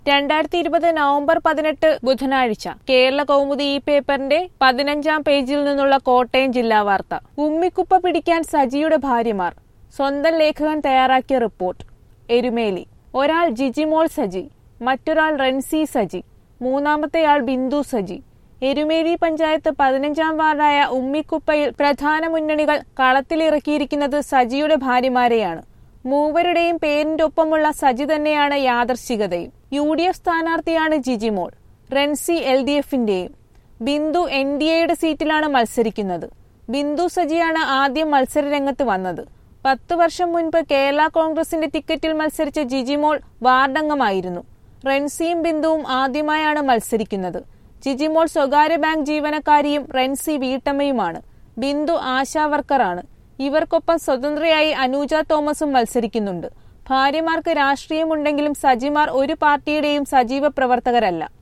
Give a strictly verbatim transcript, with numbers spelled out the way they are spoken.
രണ്ടായിരത്തി ഇരുപത് നവംബർ പതിനെട്ട് ബുധനാഴ്ച കേരള കൗമുദി ഈ പേപ്പറിന്റെ പതിനഞ്ചാം പേജിൽ നിന്നുള്ള കോട്ടയം ജില്ലാ വാർത്ത. ഉമ്മിക്കുപ്പ പിടിക്കാൻ സജിയുടെ ഭാര്യമാർ. സ്വന്തം ലേഖകൻ തയ്യാറാക്കിയ റിപ്പോർട്ട്. എരുമേലി. ഒരാൾ ജിജിമോൾ സജി, മറ്റൊരാൾ റെൻസി സജി, മൂന്നാമത്തെയാൾ ബിന്ദു സജി. എരുമേലി പഞ്ചായത്ത് പതിനഞ്ചാം വാർഡായ ഉമ്മിക്കുപ്പയിൽ പ്രധാന മുന്നണികൾ കളത്തിലിറക്കിയിരിക്കുന്നത് സജിയുടെ ഭാര്യമാരെയാണ്. മൂവരുടെയും പേരിന്റെ ഒപ്പമുള്ള സജി തന്നെയാണ് യാദർശികതയും. യു ഡി എഫ് സ്ഥാനാർത്ഥിയാണ് ജിജിമോൾ. റെൻസി എൽ ഡി എഫിന്റെയും. ബിന്ദു എൻ ഡി എയുടെ സീറ്റിലാണ് മത്സരിക്കുന്നത്. ബിന്ദു സജിയാണ് ആദ്യം മത്സരരംഗത്ത് വന്നത്. പത്തു വർഷം മുൻപ് കേരള കോൺഗ്രസിന്റെ ടിക്കറ്റിൽ മത്സരിച്ച ജിജിമോൾ വാർഡംഗമായിരുന്നു. റെൻസിയും ബിന്ദുവും ആദ്യമായാണ് മത്സരിക്കുന്നത്. ജിജിമോൾ സ്വകാര്യ ബാങ്ക് ജീവനക്കാരിയും റെൻസി വീട്ടമ്മയുമാണ്. ബിന്ദു ആശാവർക്കറാണ്. ഇവർക്കൊപ്പം സ്വതന്ത്രയായി അനൂജ തോമസും മത്സരിക്കുന്നുണ്ട്. ഭാര്യമാർക്ക് രാഷ്ട്രീയമുണ്ടെങ്കിലും സജിമാർ ഒരു പാർട്ടിയുടെയും സജീവ പ്രവർത്തകരല്ല.